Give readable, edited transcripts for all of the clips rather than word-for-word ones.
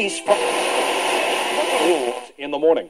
release from in the morning.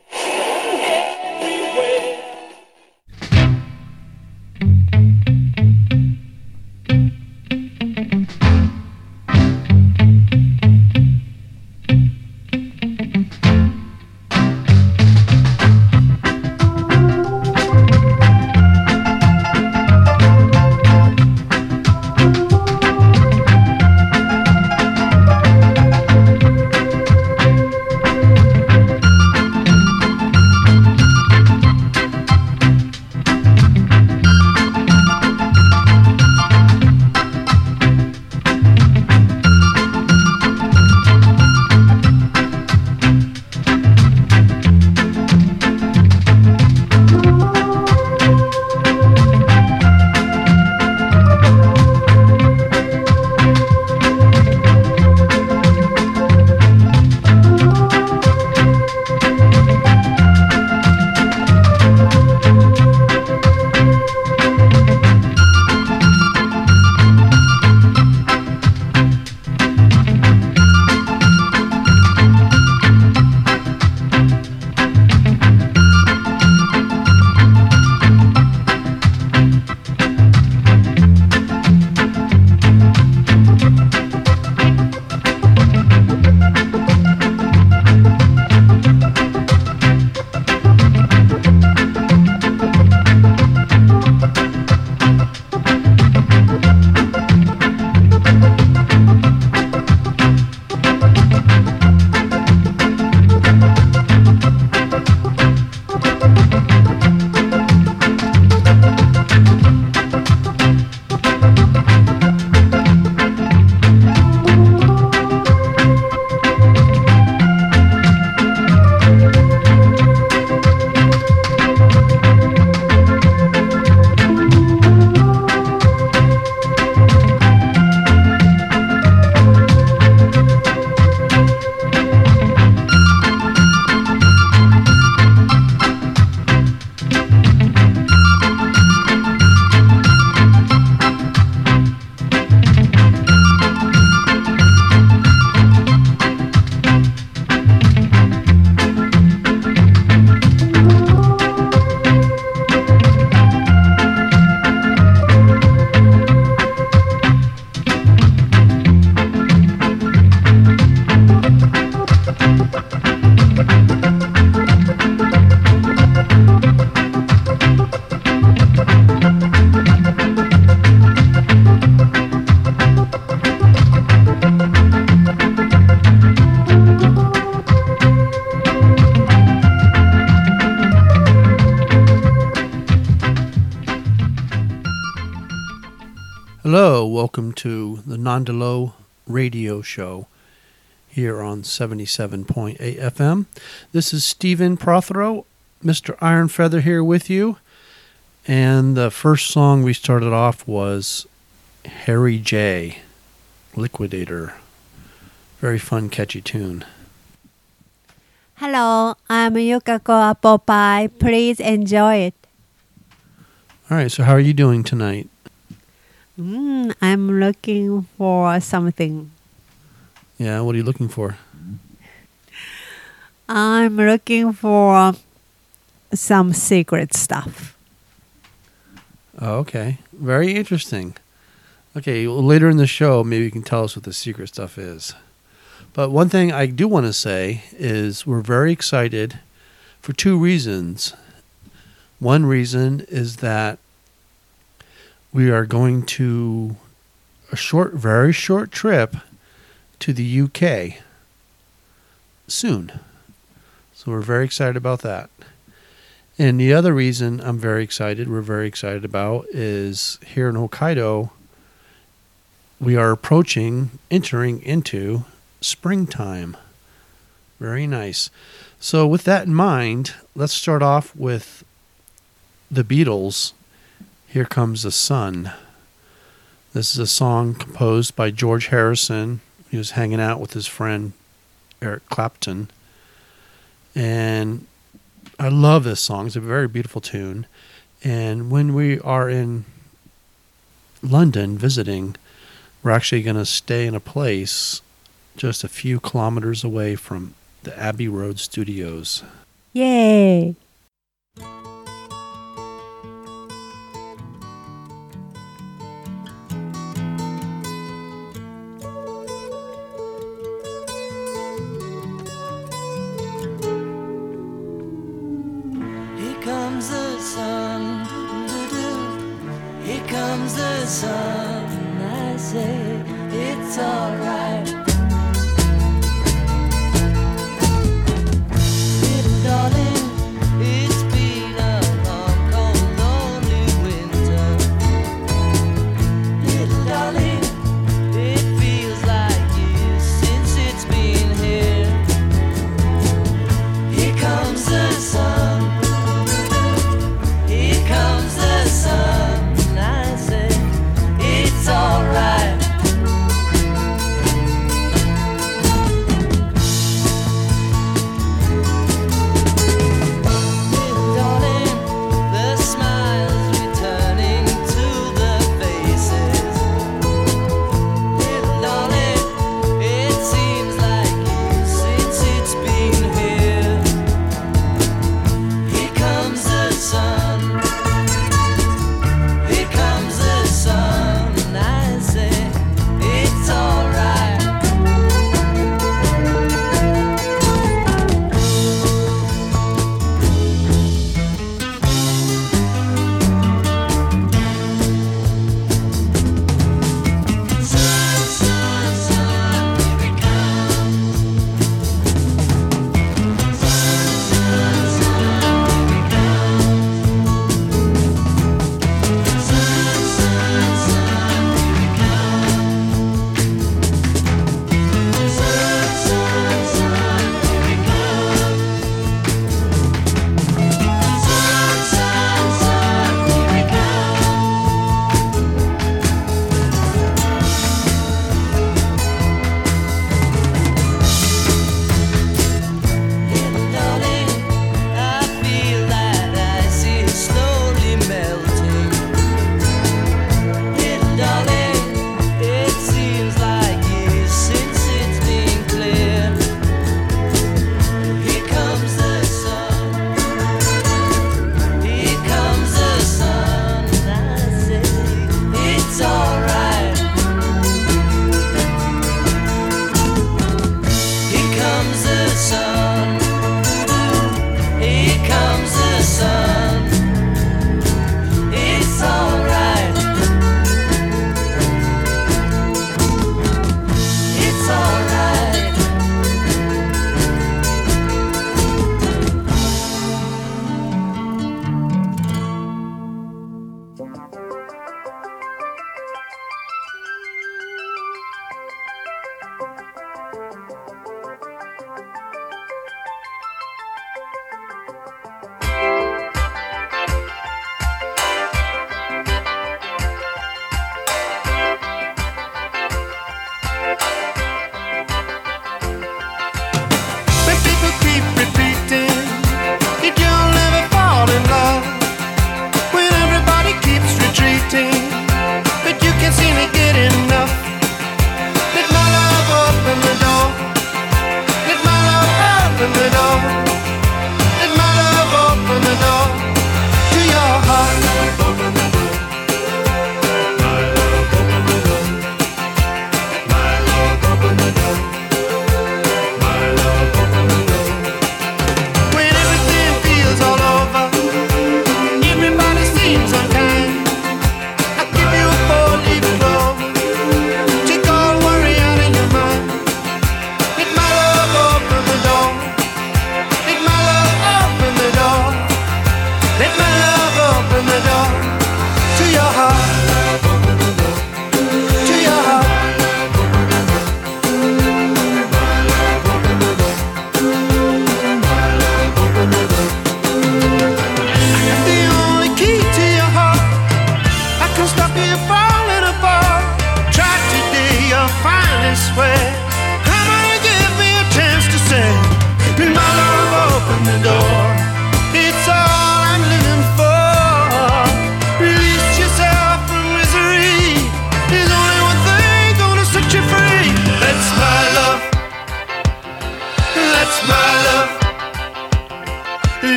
Hello, welcome to the Nondelo Radio Show here on 77.8 FM. This is Stephen Prothero, Mr. Iron Feather here with you. And the first song we started off was Harry J, Liquidator. Very fun, catchy tune. Hello, I'm Yukako Apple Pie. Please enjoy it. All right, so how are you doing tonight? I'm looking for something. Yeah, what are you looking for? I'm looking for some secret stuff. Oh, okay. Very interesting. Okay, well, later in the show, maybe you can tell us what the secret stuff is. But one thing I do want to say is we're very excited for two reasons. One reason is that we are going to a very short trip to the UK soon. So we're very excited about that. And the other reason we're very excited about is here in Hokkaido, we are entering into springtime. Very nice. So with that in mind, let's start off with the Beatles. Here Comes the Sun. This is a song composed by George Harrison. He was hanging out with his friend Eric Clapton. And I love this song. It's a very beautiful tune. And when we are in London visiting, we're actually going to stay in a place just a few kilometers away from the Abbey Road Studios. Yay! Here comes the sun, doo-doo-doo. Here comes the sun. I say it's alright. Little darling, it's been a long, cold, lonely winter. Little darling, it feels like years since it's been here. Here comes the sun. Here comes the sun. I say it's alright.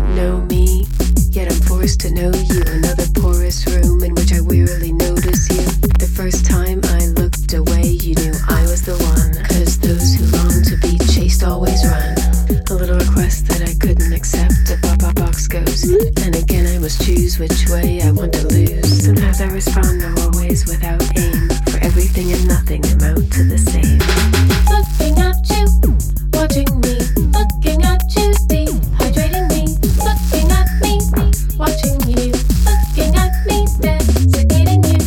don't know me, yet I'm forced to know you. Another porous room in which I wearily notice you. The first time I looked away, you knew I was the one. Cause those who long to be chased always run. A little request that I couldn't accept, a box goes. And again I must choose which way I want to lose. Sometimes I respond, no always without aim. For everything and nothing amount to the same. Looking at you, watching me. Looking at you, dehydrating me. Looking at me, watching you. Looking at me, desiccating you.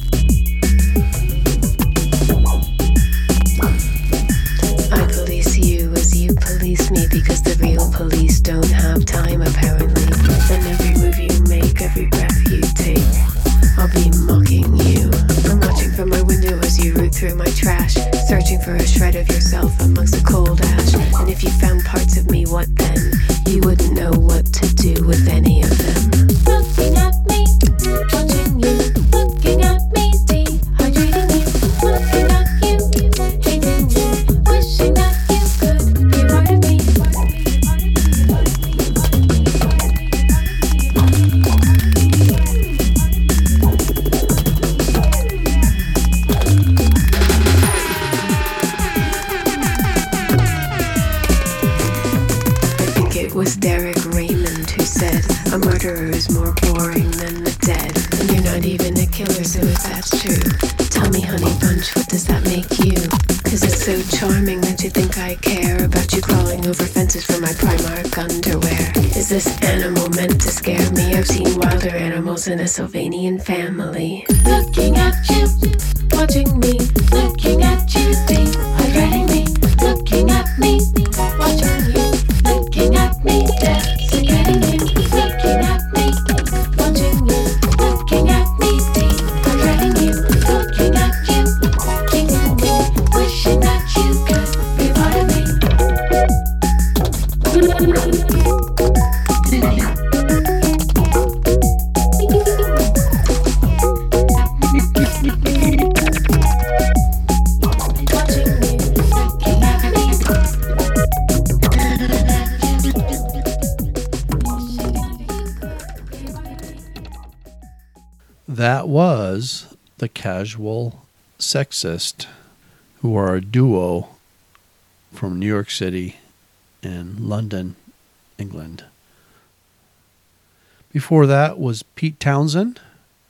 I police you as you police me, because the real police don't have time apparently. And every move you make, every breath you take, I'll be mocking you. I'm watching from my window as you root through my trash, searching for a shred of yourself amongst the cold ash. And if you found parts of me, what then? You wouldn't know what to do with any of them. Looking at me, watching you. Looking at me, dehydrating you. Looking at you, hating you. Wishing that you could be a part of me. It was Derek Raymond who said, a murderer is more boring than the dead. And you're not even a killer, so if that's true, tell me, honey bunch, what does that make you? Cause it's so charming that you think I care about you crawling over fences for my Primark underwear. Is this animal meant to scare me? I've seen wilder animals in a Sylvanian family. Looking at you, watching me. Looking at you, dehydrating me. Looking at me, watching you. Looking at me, desiccating you. Looking at me, watching you. Looking at me, dehydrating you. Looking at you, hating me. Wishing that you could be a part of me. That was the Casual Sexist, who are a duo from New York City and London, England. Before that was Pete Townsend,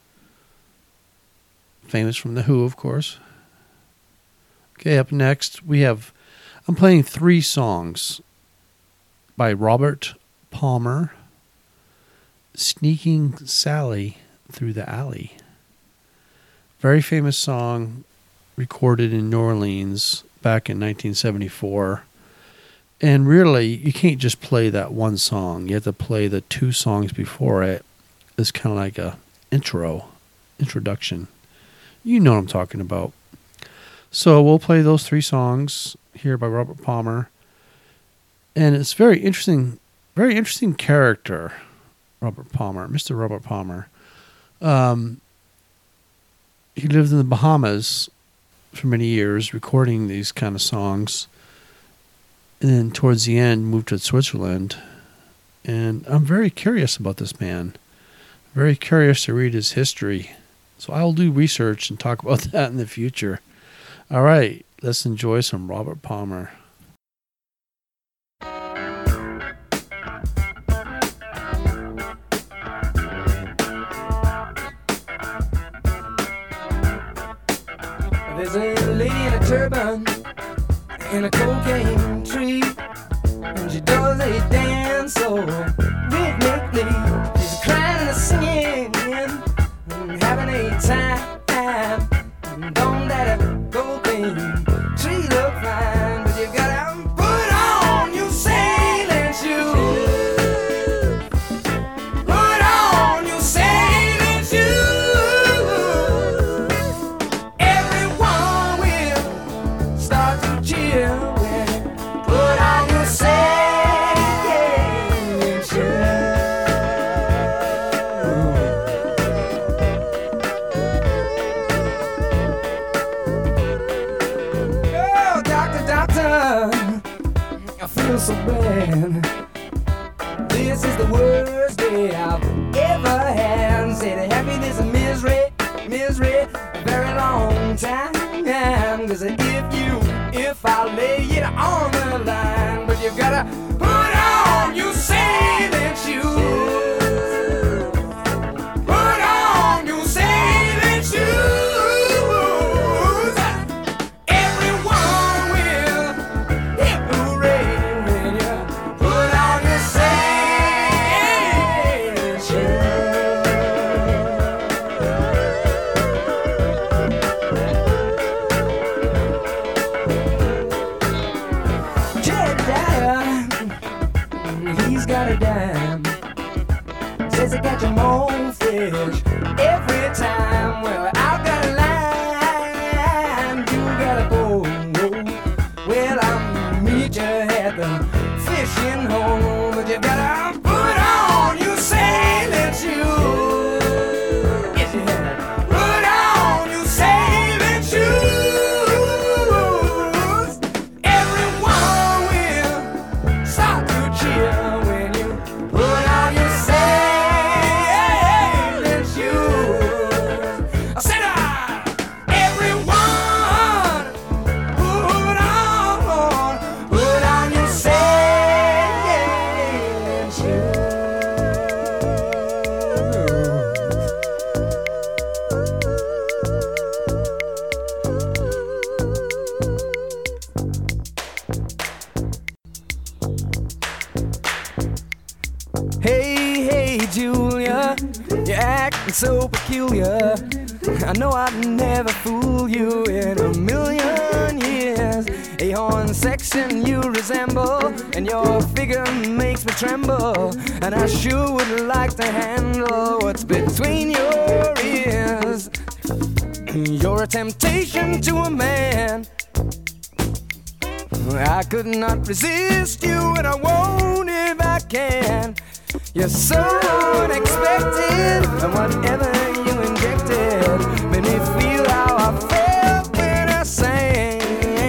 famous from The Who, of course. Okay, up next I'm playing 3 songs by Robert Palmer, Sneaking Sally Through the Alley. Very famous song, recorded in New Orleans back in 1974. And really, you can't just play that one song. You have to play the 2 songs before it. It's kind of like a introduction. You know what I'm talking about. So we'll play those 3 songs here by Robert Palmer. And it's very interesting character, Robert Palmer, Mr. Robert Palmer. He lived in the Bahamas for many years, recording these kind of songs. And then towards the end, moved to Switzerland. And I'm very curious about this man. Very curious to read his history. So I'll do research and talk about that in the future. All right, let's enjoy some Robert Palmer. There's a lady in a turban in a cocaine tree, and she does a dance so rhythmically. She's crying and singing and having a time. Don't let her go, baby. Tree look fine, but you gotta put on your sailing shoes. Put on your sailing shoes. Everyone will start to cheer when you put on your sailing shoes. Oh, doctor, I feel so bad. This is the worst day I've ever had. Said happy this misery, a very long time. 'Cause if I lay it on the line, but you gotta put on your sailing shoes. Put on your sailing shoes. Everyone will hip hooray when you put on your sailing shoes. Jedediah, he's got a dime. Says he catch 'em on fish every time. Well, I've got a line, you gotta go. Well, I'll meet you at the fishing hole, but you gotta put on your sailing shoes. Yes, you have. Put on your sailing shoes. Everyone will start to cheer when you put on your sailing shoes. I said, everyone put on your sailing shoes. Hey, Julia, you're acting so peculiar. I know I'd never fool you in a million years. A horn section you resemble, and your figure makes me tremble. And I sure would like to handle what's between your ears. You're a temptation to a man. I could not resist you, and I won't if I can. You're so unexpected, and whatever you injected made me feel how I felt when I sang.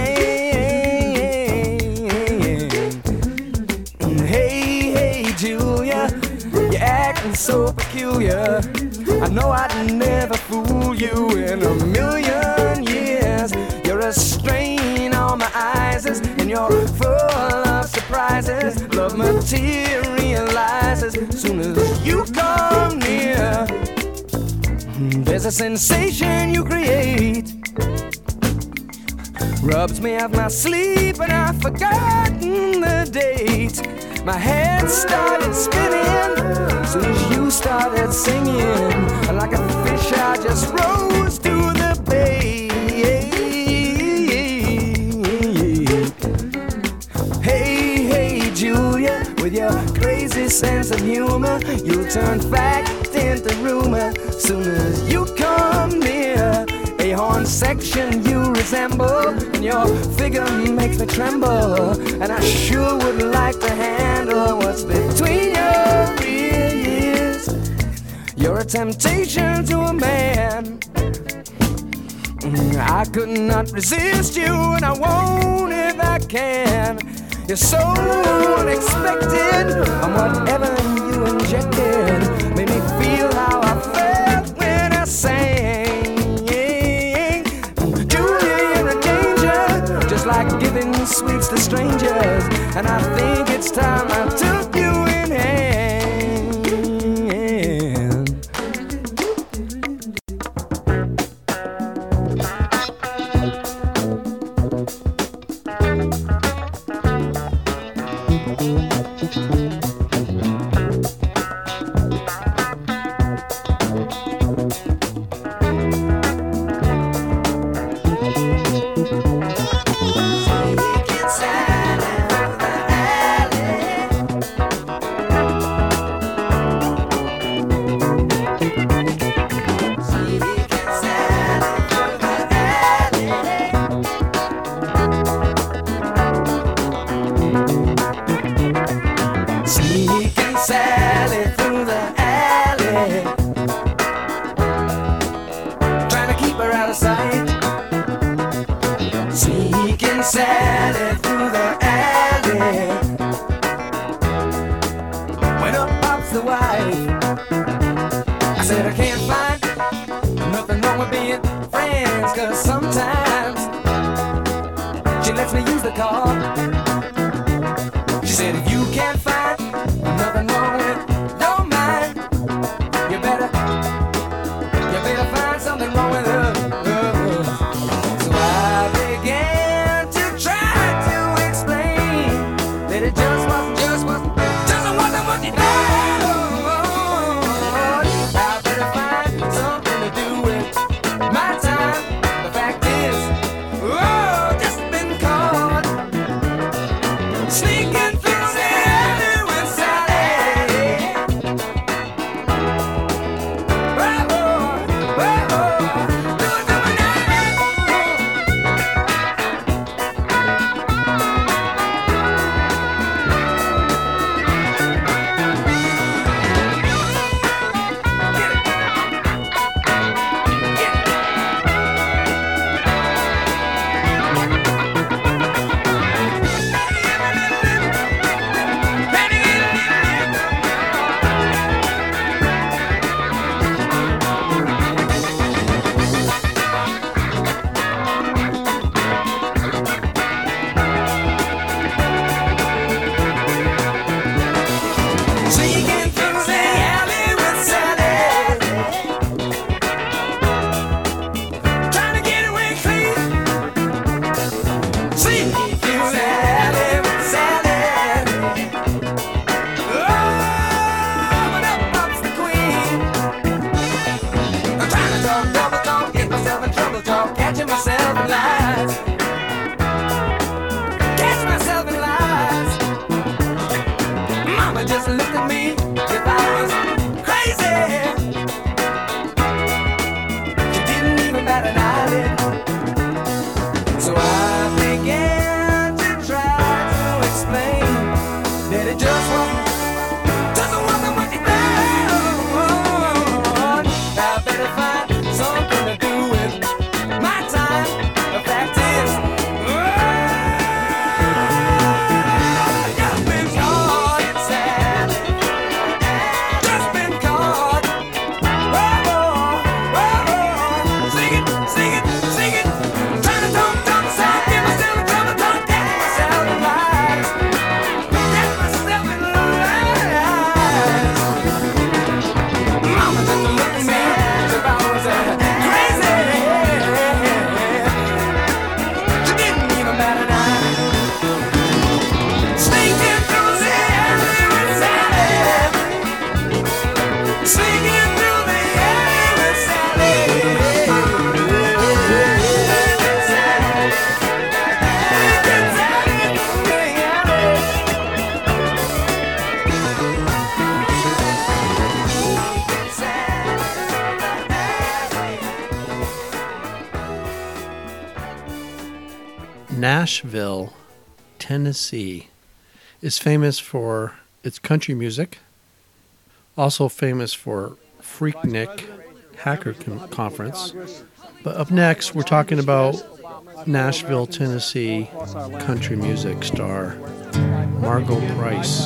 Hey, Julia, you're acting so peculiar. I know I'd never fool you in a million years. You're a strain on my eyes, and you're full of surprises. Love materializes soon as you come near. There's a sensation you create, rubs me off my sleep, and I've forgotten the date. My head started spinning soon as you started singing. Like a fish, I just rose to the bait. Hey, Julia, with your crazy sense of humor, you'll turn fact into rumor soon as you come near. A horn section you resemble, and your figure makes me tremble. And I sure would like to handle what's between your ears. You're a temptation to a man. I could not resist you, and I won't if I can. You're so unexpected, and whatever you injected made me feel how I felt when I sang. Julia, you're a danger, just like giving sweets to strangers. And I think it's time I took you in hand. was the wife. I said I can't find nothing wrong with being friends, 'cause sometimes she lets me use the car. She said if you can't find nothing wrong with your mind, you better find something wrong with her. So I began to try to explain that it just wasn't what you thought. I better find something to do with my time. The fact is, just been caught sneaking through the alley with Sally. Do it to me now. Sneaking through the alley with Sally, trying to get away clean. Sneaking through the alley with Sally. But up pops the queen. I'm trying to talk, double talk, get myself in trouble talk, catching myself in lies. Catch myself in lies. Mama just looked at me if I was crazy. She didn't even bat an eyelid. So I began to try to explain that it just wasn't what you thought. I better find something to do with my time. The fact is, just been caught, Sally. Just been caught. Sing it, sing it, sing it. Trying to talk myself, get myself in trouble, talk, get myself in lies. Get myself in lies. Mama just looked at me as if I was crazy. She didn't even bat an eye. Sneaking through the alley with Sally. Sneaking through the alley with Sally. Nashville, Tennessee is famous for its country music, also famous for Freaknik Hacker Conference. But up next, we're talking about Nashville, Tennessee country music star Margot Price.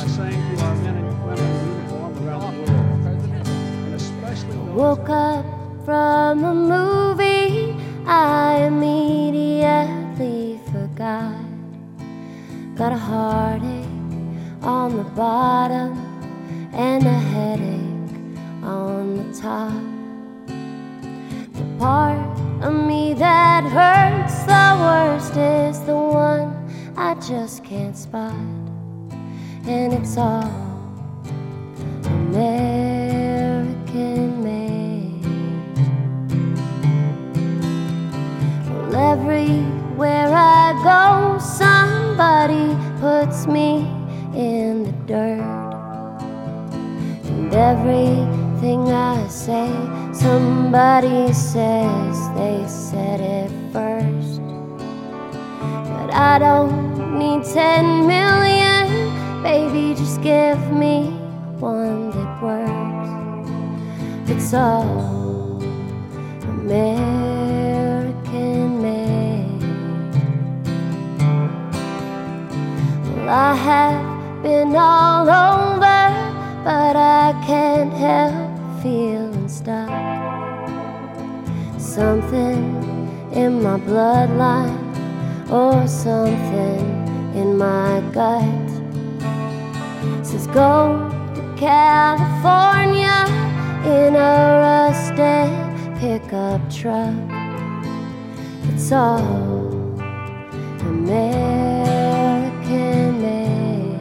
Woke up from a movie I immediately forgot. Got a heartache on the bottom and a headache on the top. The part of me that hurts the worst is the one I just can't spot. And it's all American made. Well, everywhere I go, somebody puts me in the dirt. And everything I say, somebody says they said it first. But I don't need 10 million, baby, just give me one that works. It's all American made. Well, I have been all over but I can't help feeling stuck. Something in my bloodline or something in my gut says go to California in a rusted pickup truck. It's all American made.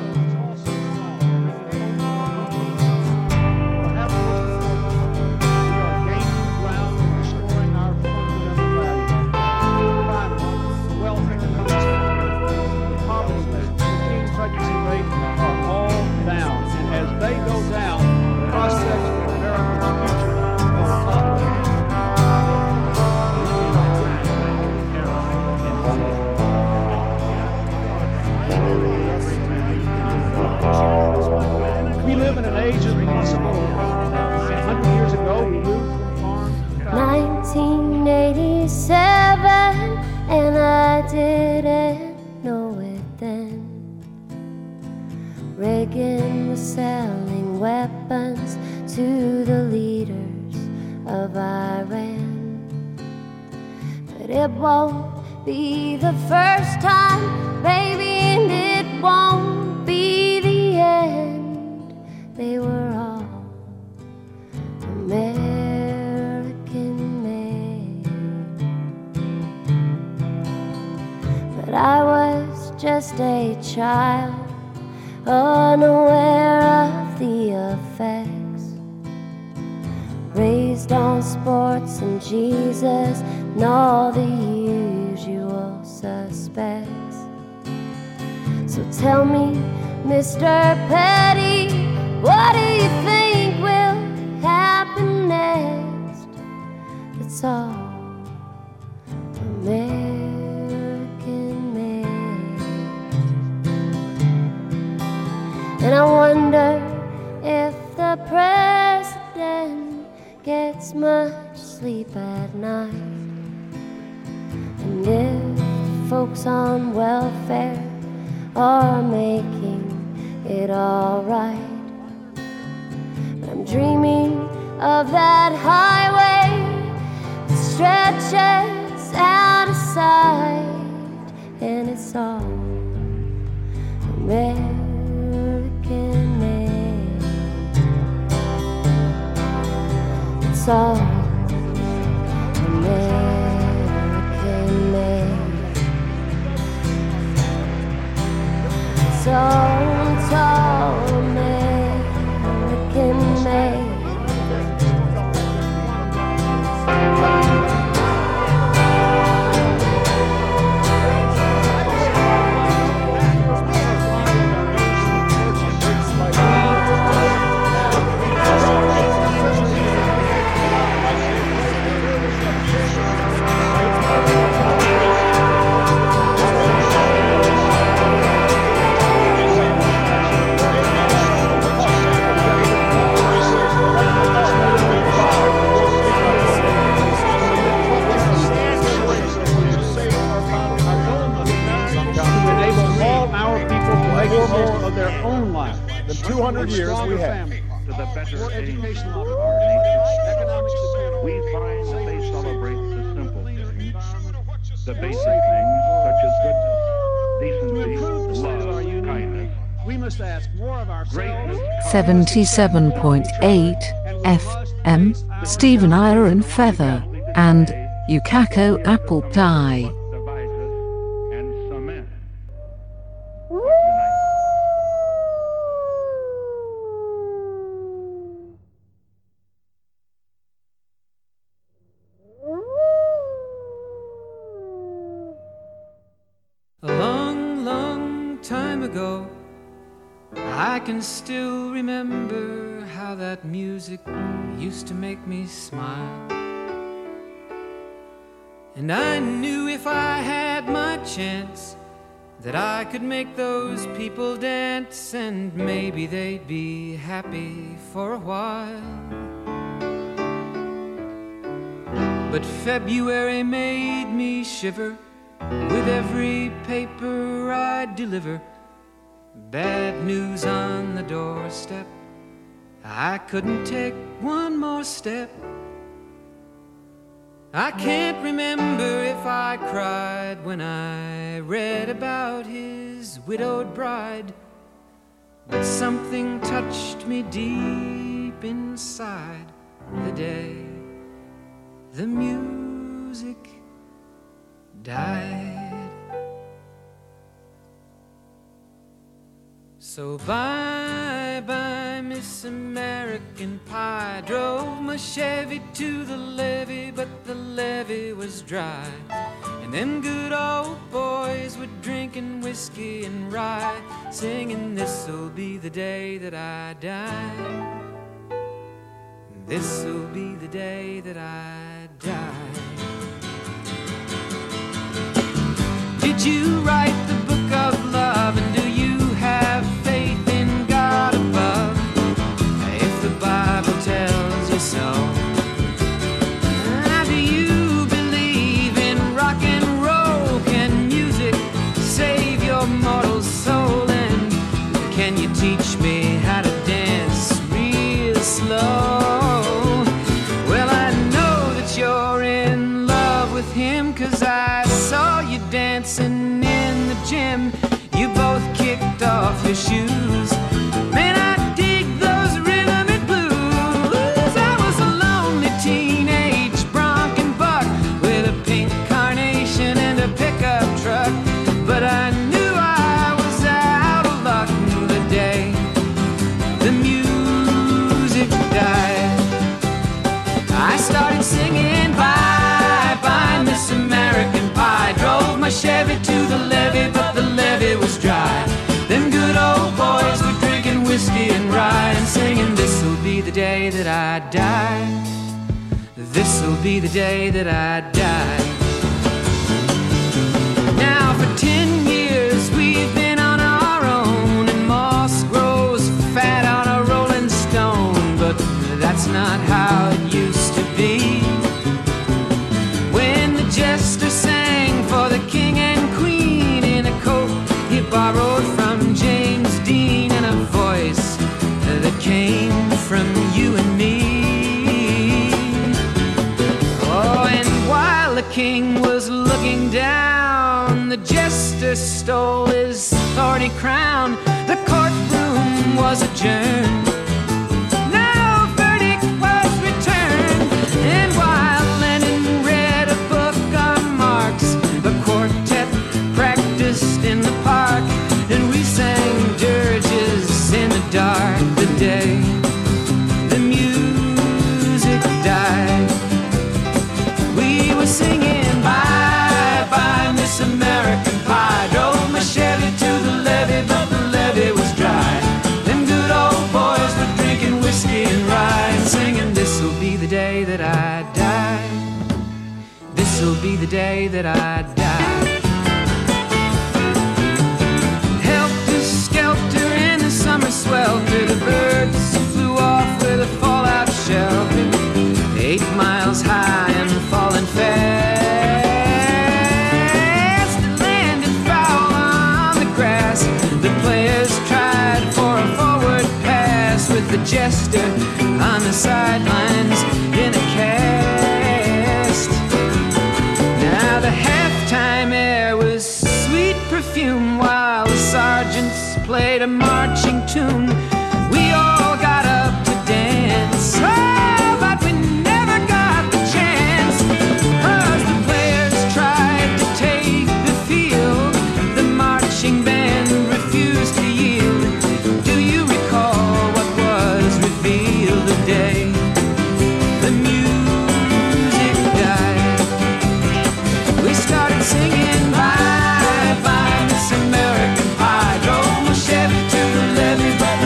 We live in an age of possible. 100 years ago, we moved from farm to 1987, and I didn't know it then. Reagan was selling weapons to the leaders of Iran. But it won't be the first time, baby, and it won't be the end. They were all American made. But I was just a child, unaware of the effects. Raised on sports and Jesus and all the usual suspects. So tell me, Mr. Petty, what do you think will happen next? It's all American made. And I wonder if the president gets much sleep at night, and if folks on welfare are making it all right. But I'm dreaming of that highway that stretches out of sight, and it's all American made. It's all American made. It's all American made. more of their own lives than 200 years we have. To the better More educational of our nation, economic security. We find that they celebrate the simple things, the basic things such as goodness, decency, love, kindness. We must ask more of ourselves. 77.8 FM, Stephen Iron Feather, and Yukako Apple Pie. And cement. A long, long time ago, I can still remember how that music used to make me smile. And I knew if I had my chance that I could make those people dance, and maybe they'd be happy for a while. But February made me shiver with every paper I deliver. Bad news on the doorstep, I couldn't take one more step. I can't remember if I cried when I read about his widowed bride, but something touched me deep inside the day the music died. So bye-bye, Miss American Pie. Drove my Chevy to the levee, but the levee was dry. And them good old boys were drinking whiskey and rye, singing, this'll be the day that I die. This'll be the day that I die. Did you write the book of love, and do you have faith in God above? If the Bible tells you so. Do you believe in rock and roll? Can music save your mortal soul? And can you teach me how to dance real slow? Well, I know that you're in love with him, 'cause I saw you dancing in the gym. You both kicked off your shoes. Man, I dig those rhythm and blues. I was a lonely teenage bronc and buck with a pink carnation and a pickup truck, but I knew I was out of luck the day the music died. I started singing bye-bye, Miss American Pie. Drove my Chevy to the levee, but the levee was dry. Them good old boys were drinking whiskey and rye and singing, this'll be the day that I die. This'll be the day that I die. Now for 10 years we've been on our own, and moss grows fat on a rolling stone, but that's not how it used to be. When the jester sang for the king and queen in a coat he borrowed from James Dean, and a voice that came from you and me. Oh, and while the king was looking down, the jester stole his thorny crown. The courtroom was adjourned. No verdict was returned. And while Lenin read a book on Marx, the quartet practiced in the park, and we sang dirges in the dark the day the music died. We were singing bye-bye, Miss American Pie. Drove my Chevy to the levee, but the levee was dry. Them good old boys were drinking whiskey and rye and singing, this'll be the day that I die. This'll be the day that I die. Helter-skelter in the summer swelter, the birds flew off with a fallout shelter, 8 miles high and falling fast. It landed foul on the grass. The players tried for a forward pass, with the jester on the sidelines in a cast. Now the halftime air was sweet perfume, while the sergeants played a marching tune. We all got up to dance, oh, but we never got the chance, 'cause the players tried to take the field. The marching band refused to yield. Do you recall what was revealed the day the music died? We started singing bye-bye, Miss American Pie. Drove my Chevy to the levee, but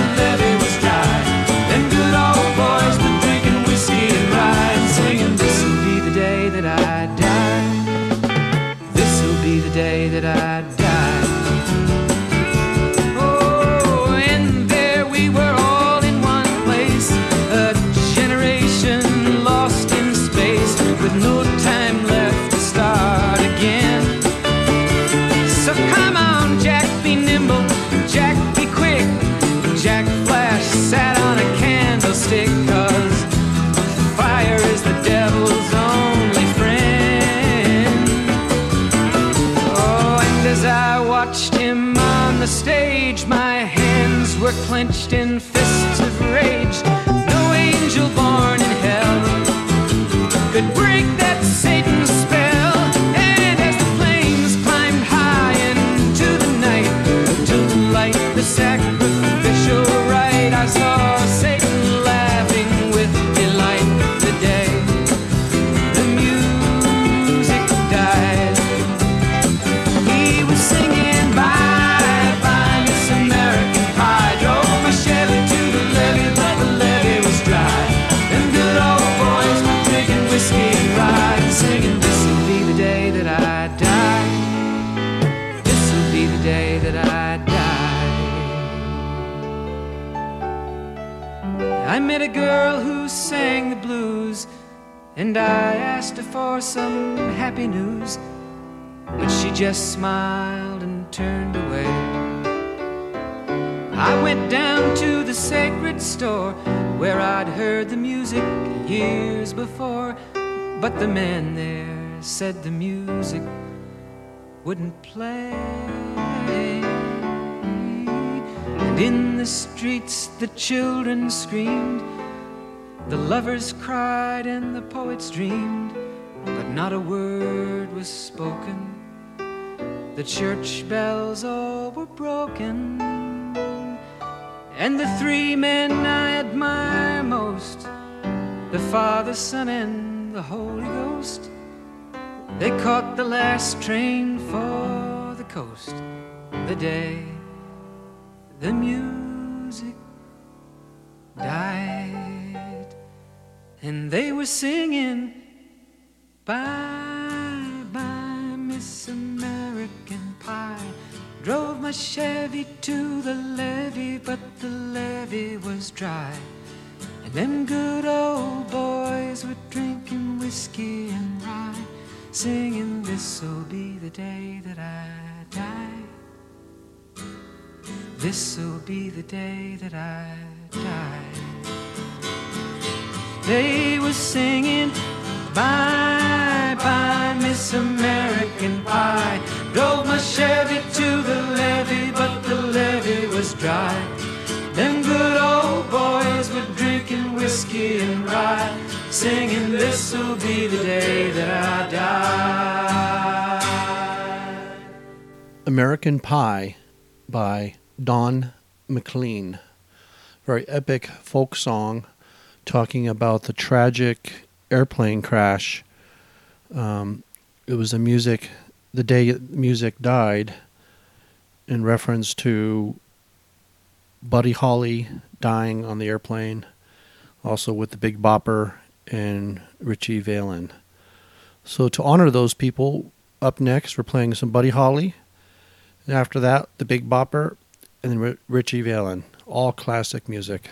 girl who sang the blues, and I asked her for some happy news, but she just smiled and turned away. I went down to the sacred store where I'd heard the music years before, but the man there said the music wouldn't play. And in the streets the children screamed, the lovers cried and the poets dreamed, but not a word was spoken. The church bells all were broken, and the three men I admire most, the Father, Son, and the Holy Ghost, they caught the last train for the coast the day the music died. And they were singing, bye, bye, Miss American Pie. Drove my Chevy to the levee, but the levee was dry. And them good old boys were drinking whiskey and rye, singing, this'll be the day that I die. This'll be the day that I die. They were singing, bye, bye, Miss American Pie. Drove my Chevy to the levee, but the levee was dry. Them good old boys were drinking whiskey and rye, singing, this'll be the day that I die. American Pie by Don McLean. Very epic folk song talking about the tragic airplane crash. It was the day music died, in reference to Buddy Holly dying on the airplane, also with the Big Bopper and Richie Valens. So to honor those people, up next we're playing some Buddy Holly, and after that the Big Bopper, and then Richie Valens. All classic music.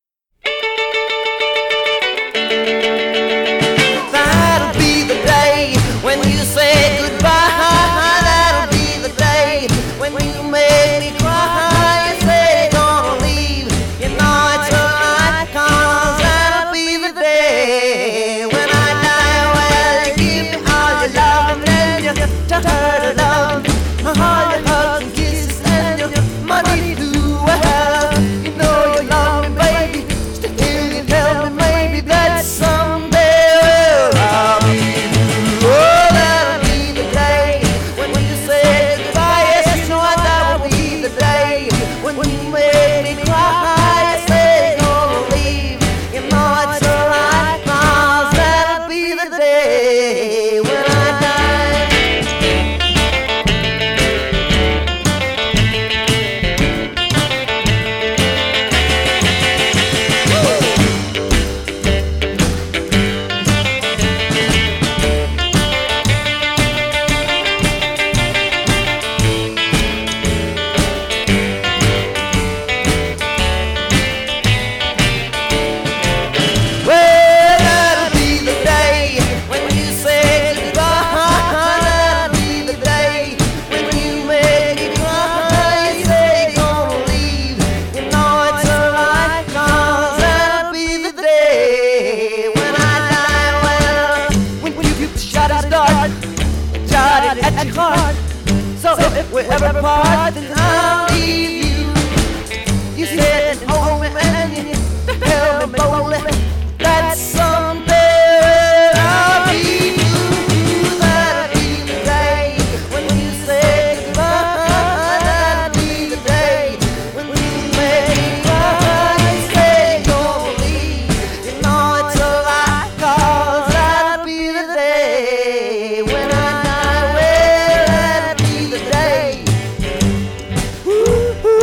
That'll be the day when you say goodbye. That'll be the day when you make me cry. You say you're gonna leave, you know it's alright, 'cause that'll be the day when I die. Well, you give me all your love, and then you tell her to love me, all your hugs and kisses and your money too. Well, you know you love me, baby, still you tell me maybe that someday I'll be through. Oh, that'll be the day when you say goodbye. Yes, you know that will be the day when you make me cry. You say you're gonna leave, you know it's alright, 'cause that'll be the day when I die. Well, that'll be the day when you say goodbye. That'll be the day when you make me cry. You say you're gonna leave, you know it's alright, 'cause that'll be the day when I die. Well, when you shot it start, shot it at your heart. So if we ever part, then I'll leave you. You said hold me and you tell me boldly that someday I'll be through. That'll be the day when you say goodbye. That'll be the day when you make me cry. You say you're gonna leave, you know it's alright, 'cause that'll be the day when I die. Well, that'll be the day. Ooh, ooh.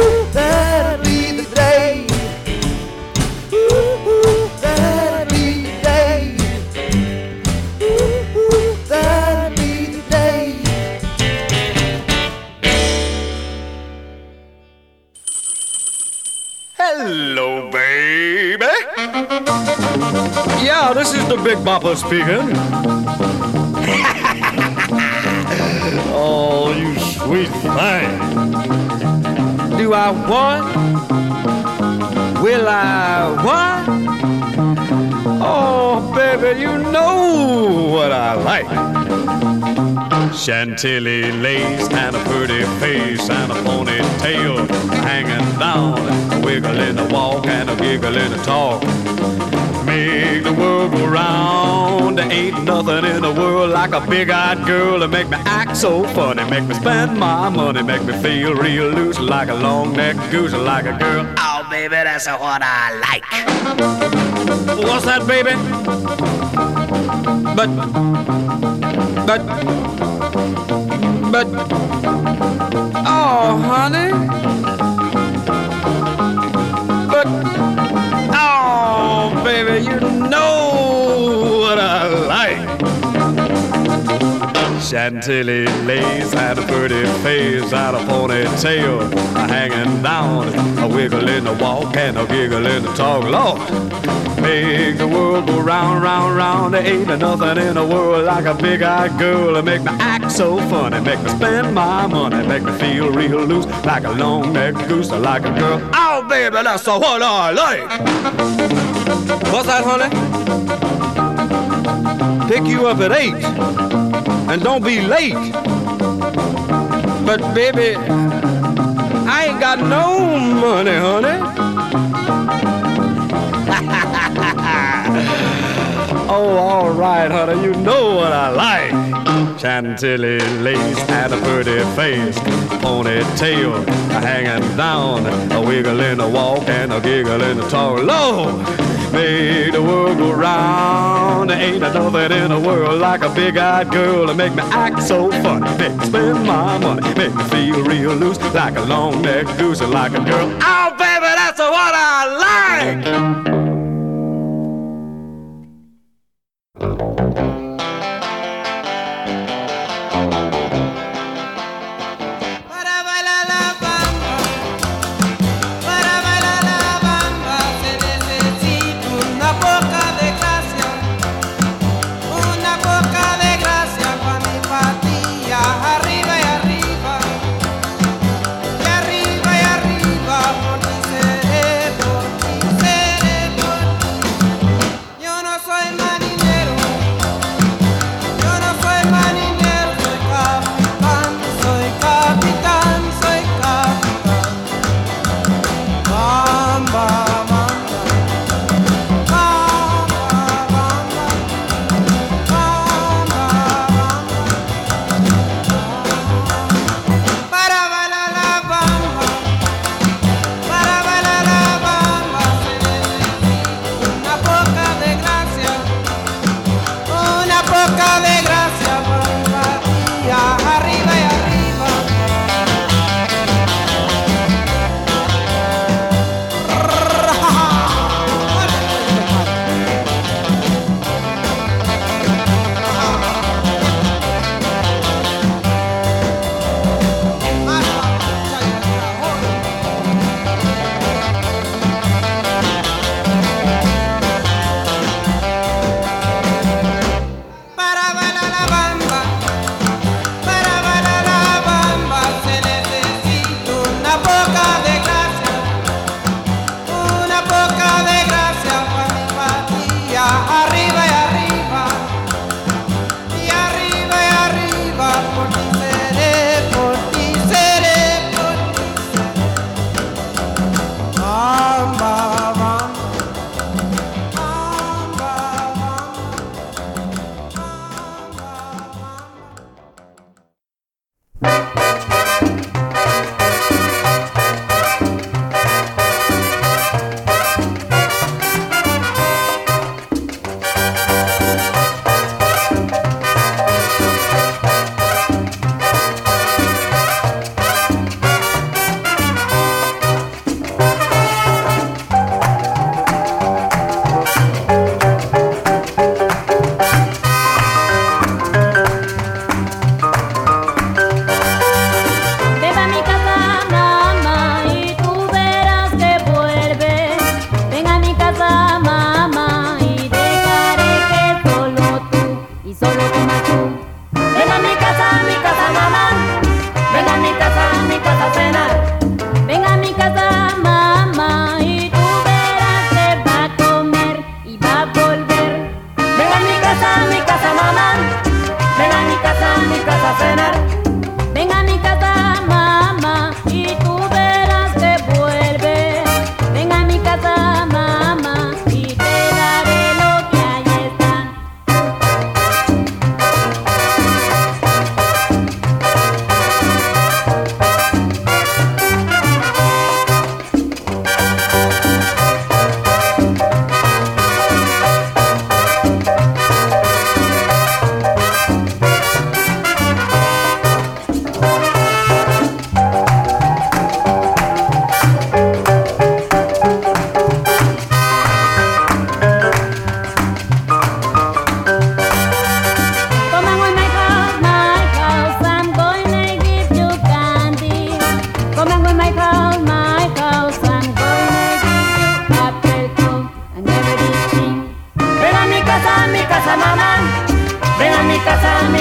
Yeah, this is the Big Bopper speaking. Oh, you sweet thing. Do I what? Will I what? Oh, baby, you know what I like. Chantilly lace and a pretty face and a ponytail hanging down, a wiggle in the walk and a giggle in the talk. Make the world go round. There ain't nothing in the world like a big-eyed girl to make me act so funny, make me spend my money, make me feel real loose like a long-necked goose, like a girl. Oh, baby, that's what I like. What's that, baby? But, oh, honey. But, oh, baby, you know what I like. Chantilly lace and a pretty face and a ponytail hanging down, a wiggle in the walk and a giggle in the talk. Lord, make the world go round, round, round. There ain't nothing in the world like a big-eyed girl to make me act so funny, make me spend my money, make me feel real loose like a long-necked goose, like a girl. Oh, baby, that's what I like. What's that, honey? Pick you up at 8 and don't be late. But baby, I ain't got no money, honey. Oh, all right, honey, you know what I like. Chantilly lace and a pretty face, ponytail hanging down, a wiggle in the walk and a giggle in the talk. Lord, make the world go round. There ain't nothing in the world like a big-eyed girl to make me act so funny, make me spend my money, make me feel real loose like a long-necked goose, like a girl. Oh, baby, that's what I like. Arriba y arriba, por ti seré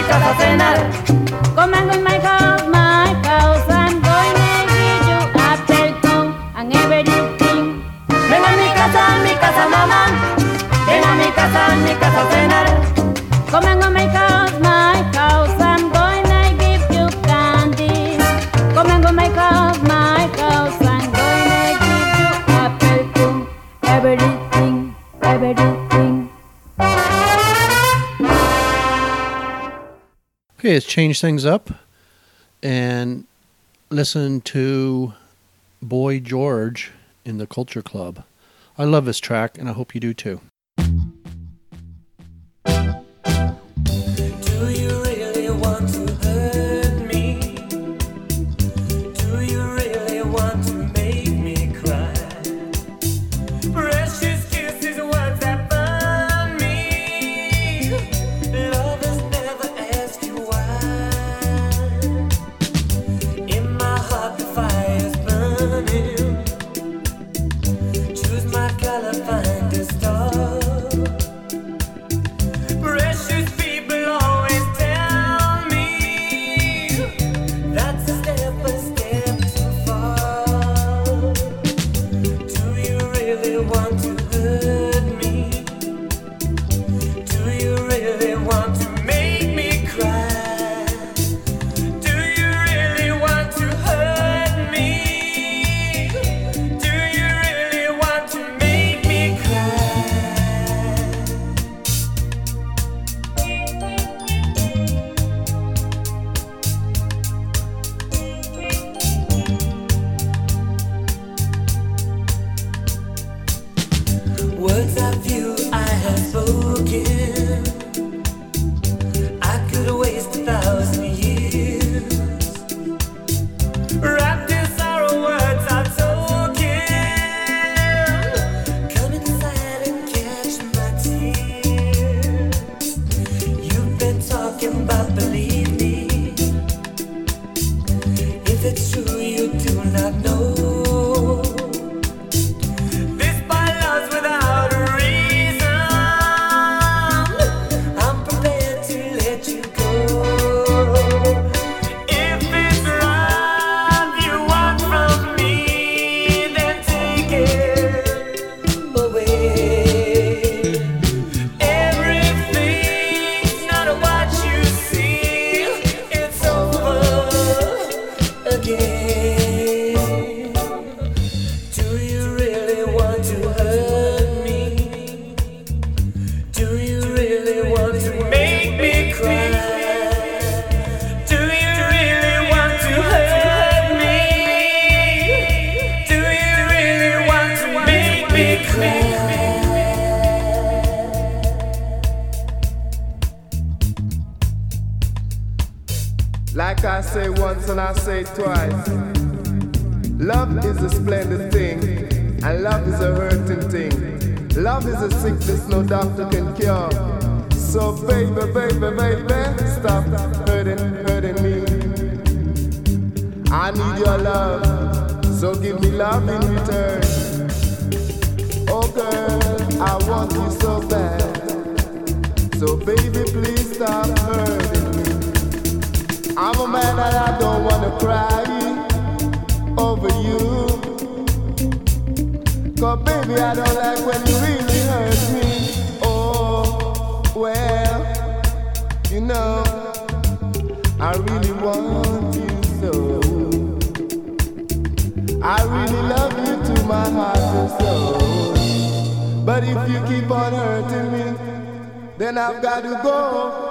casa a cenar. Coman con my cows, I'm going to give you apple and everything. Ven a mi casa, mamá. Ven a mi casa a cenar. Coman con my cows, I'm going to give you candy. Coman con my cows, I'm going to give you apple, everything, everything. Okay, let's change things up and listen to Boy George in the Culture Club. I love this track, and I hope you do too. Do you really want to hurt me? Do you really want to make me cry? Precious kisses, words that burn me. Lovers never ask you why. In my heart the fire's burning. Choose my color, find a star. Precious people always tell me that's a step too far. Do you really want to hurt me? Do you really want to make me cry? Do you really want to hurt me? Do you really want to make me cry? Words of you I have spoken. I could waste 1,000 years. Wrapped in sorrow, words are token. Come inside and catch my tears. You've been talking about believe me. If it's true, you do not know. This by love's without a reason. I'm prepared to let you go. If it's love you want from me, then take it away. Everything's not what you see. It's over again. Do you really want to hurt me? Do you really want to make me cry? Do you really want to hurt me? Do you really want to make me cry? Like I say once and I say twice, love is a splendid thing, and love is a hurting thing. Love is a sickness no doctor can cure. So baby, baby, baby, stop hurting me. I need your love, so give me love in return. Oh girl, I want you so bad. So baby, please stop hurting me. I'm a man and I don't wanna cry over you. 'Cause baby, I don't like when you really hurt me. Oh, well, you know, I really want you so. I really love you to my heart and soul. But if you keep on hurting me, then I've got to go.